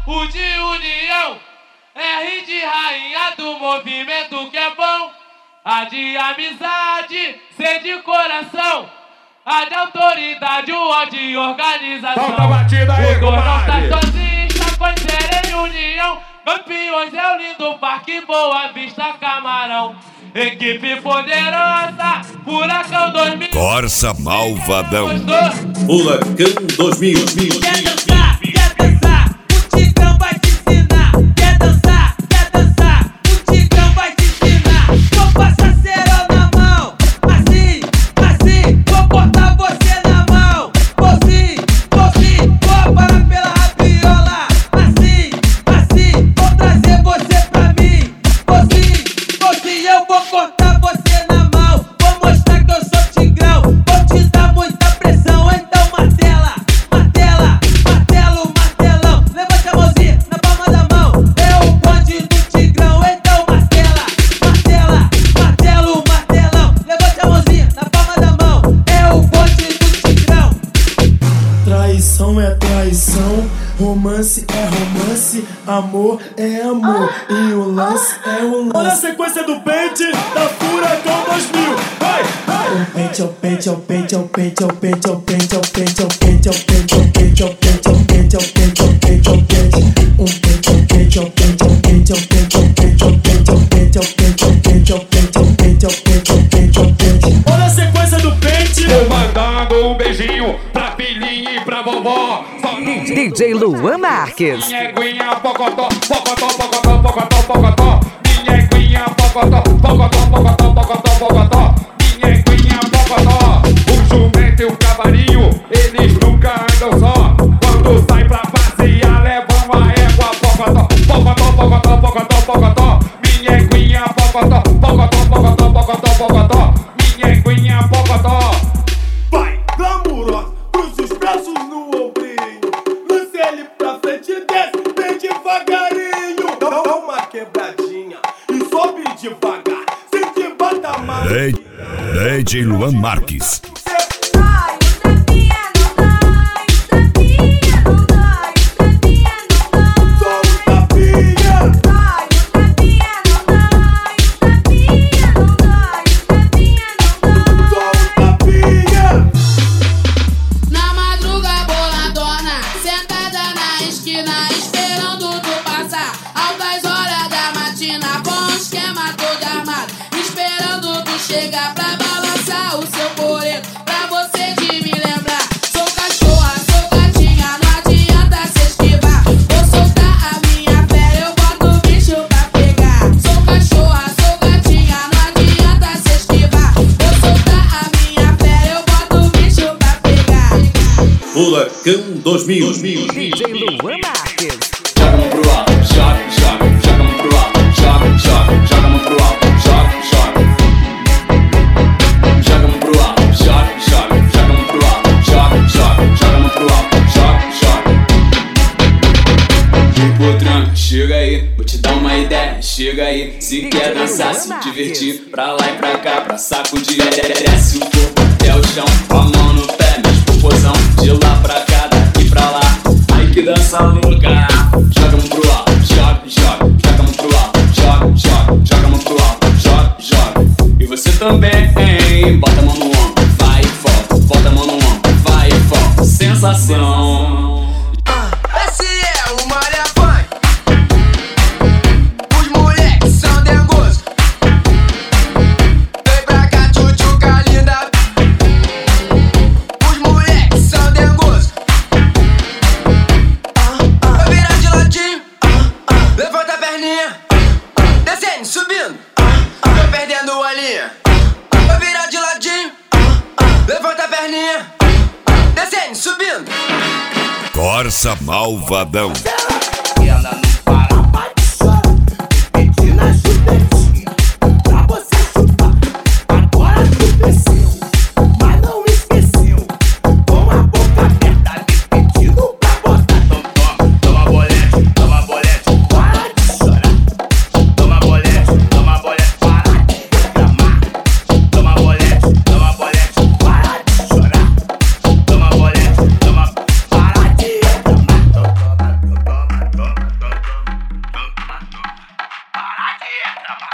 U de união, R de rainha do movimento que é bom. A de amizade, C de coração. A de autoridade, o O de organização. Solta a batida aí, o não tá comadre. sozinho, está com em união. Campeões é o lindo parque, Boa Vista, Camarão. Equipe poderosa, Furacão 2000. Corsa Malvadão. Furacão 2000. Quer dançar? Quer dançar? O Tigrão vai te ensinar. Quer dançar? Quer dançar? O Tigrão vai te ensinar. Vou passar cerol na mão. Assim, assim, vou botar você na mão. Vou sim, vou parar pela rabiola. Assim, assim, vou trazer você pra mim. Vou sim, eu vou cortar você na mão. Vou mostrar que eu sou Tigrão. Vou te dar muita pressão, então martela, martela, martelo, martelão. Levante a mãozinha na palma da mão. É o bonde do Tigrão, então martela, martela, martelo, martelão. Levante a mãozinha na palma da mão. É o bonde do Tigrão. Traição é traição, romance é romance, amor é amor e o lance é o lance. Olha a sequência do pente da Furacão 2000. Vai, vai. O pente, é o pente, é o pente, é o pente, é o pente, é o pente, é o pente, é o pente, é o pente, é o pente, é o pente, é o pente, é o pente, é o pente, é o pente. Um pente, é o pente, é o pente, é o pente, é o pente, é o pente, é o pente, é o pente, é o pente, é o pente, é o pente, é o pente, é o pente, é o pente, é o pente. Olha a sequência do pente. Vou mandando um beijinho pra filhinha e pra vovó. DJ Luan Marques. Minha eguinha, pocotó, pocotó, pocotó, pocotó, pocotó. Minha eguinha, pocotó, pocotó, pocotó, pocotó, pocotó. Minha eguinha, pocotó. O jumento e o cavalinho, eles nunca andam só. Quando sai pra passear, levam a égua, pocotó, pocotó, pocotó, pocotó, pocotó. Minha eguinha, pocotó, pocotó, pocotó, pocotó, pocotó. Minha eguinha, pocotó. Vai, glamurosa, cruza os braços no ombrinho. Lance ele pra frente e desce bem devagarinho. Dá uma quebradinha e sobe devagar. Sem te bata mais. DJ Luan Marques. Chega pra balançar o seu coreto, pra você de me lembrar. Sou cachorra, sou gatinha, não adianta se esquivar. Vou soltar a minha fé, eu boto o bicho pra pegar. Sou cachorra, sou gatinha, não adianta se esquivar. Vou soltar a minha fé, eu boto o bicho pra pegar. Furacão 2000. DJ Luan Marques. Joga a mão pro alto, joga, joga, joga a mão pro alto, joga, joga, joga a mão pro alto, joga, joga. Joga a mão pro alto, joga, joga, joga a mão pro alto, joga, joga, joga a mão pro alto, joga, joga. Hipotranca, chega aí, vou te dar uma ideia, chega aí. Se quer dançar, se divertir, pra lá e pra cá, pra sacudir. Desce o corpo até o chão, com a mão no pé, mexe popozão, de lá pra cá, daqui pra lá. Ai que dança louca. Joga a mão pro alto, joga, joga, joga a mão pro alto, joga, joga, joga a mão pro alto, joga, joga. E você também, bota a mão no ombro, vai e volta, bota a mão no ombro, vai e volta. Sensação. Esse é o Maria Funk. Os moleques são dengosos. Vem pra cá, tchutchuca linda. Os moleques são dengosos. Vai virar de ladinho. Levanta a perninha. Descendo, subindo. Tô perdendo a linha. Vai virar de ladinho. Levanta a perninha. Descendo, subindo. Corsa Malvadão.